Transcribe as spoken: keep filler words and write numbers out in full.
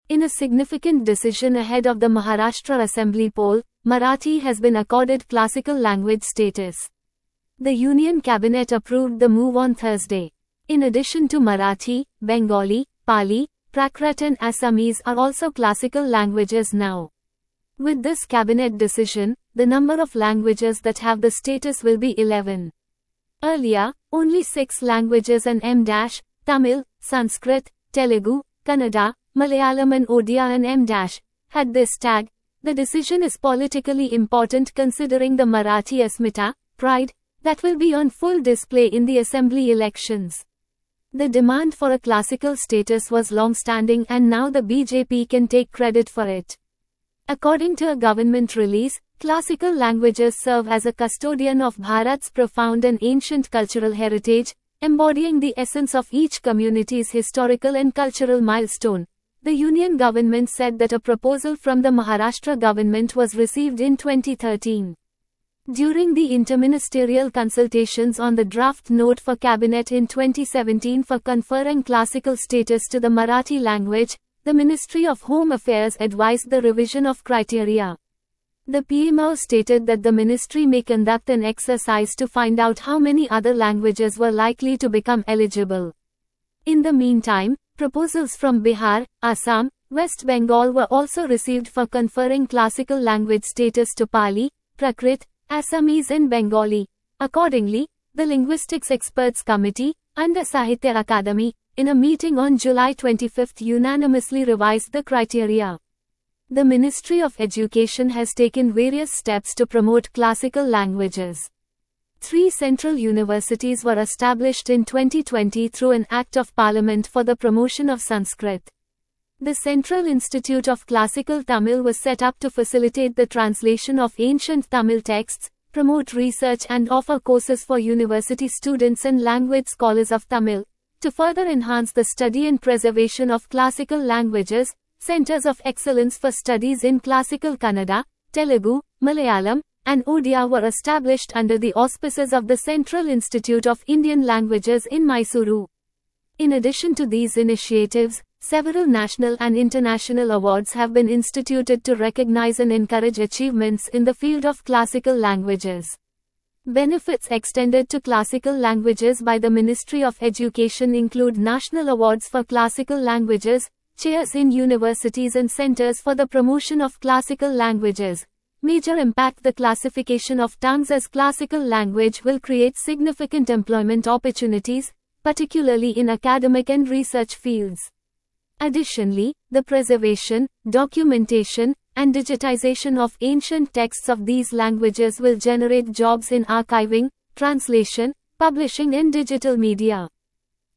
In a significant decision ahead of the Maharashtra Assembly poll, Marathi has been accorded classical language status. The Union Cabinet approved the move on Thursday. In addition to Marathi, Bengali, Pali, Prakrit and Assamese are also classical languages now. With this cabinet decision, the number of languages that have the status will be eleven. Earlier, only six languages and M- Tamil, Sanskrit, Telugu, Kannada, Malayalam and Odia and M- had this tag. The decision is politically important considering the Marathi Asmita, pride, that will be on full display in the assembly elections. The demand for a classical status was long-standing and now the B J P can take credit for it. According to a government release, classical languages serve as a custodian of Bharat's profound and ancient cultural heritage, embodying the essence of each community's historical and cultural milestone. The Union government said that a proposal from the Maharashtra government was received in twenty thirteen. During the interministerial consultations on the draft note for cabinet in twenty seventeen for conferring classical status to the Marathi language, the Ministry of Home Affairs advised the revision of criteria. The P M O stated that the ministry may conduct an exercise to find out how many other languages were likely to become eligible. In the meantime, proposals from Bihar, Assam, West Bengal were also received for conferring classical language status to Pali, Prakrit, Assamese and Bengali. Accordingly, the Linguistics Experts Committee, under Sahitya Akademi, in a meeting on July twenty-fifth unanimously revised the criteria. The Ministry of Education has taken various steps to promote classical languages. Three central universities were established in twenty twenty through an Act of Parliament for the promotion of Sanskrit. The Central Institute of Classical Tamil was set up to facilitate the translation of ancient Tamil texts, promote research and offer courses for university students and language scholars of Tamil. To further enhance the study and preservation of classical languages, Centers of Excellence for Studies in Classical Kannada, Telugu, Malayalam, and Odia were established under the auspices of the Central Institute of Indian Languages in Mysuru. In addition to these initiatives, several national and international awards have been instituted to recognize and encourage achievements in the field of classical languages. Benefits extended to classical languages by the Ministry of Education include national awards for classical languages, chairs in universities and centers for the promotion of classical languages. Major impact. The classification of tongues as classical language will create significant employment opportunities, particularly in academic and research fields. Additionally, the preservation, documentation, and digitization of ancient texts of these languages will generate jobs in archiving, translation, publishing and digital media.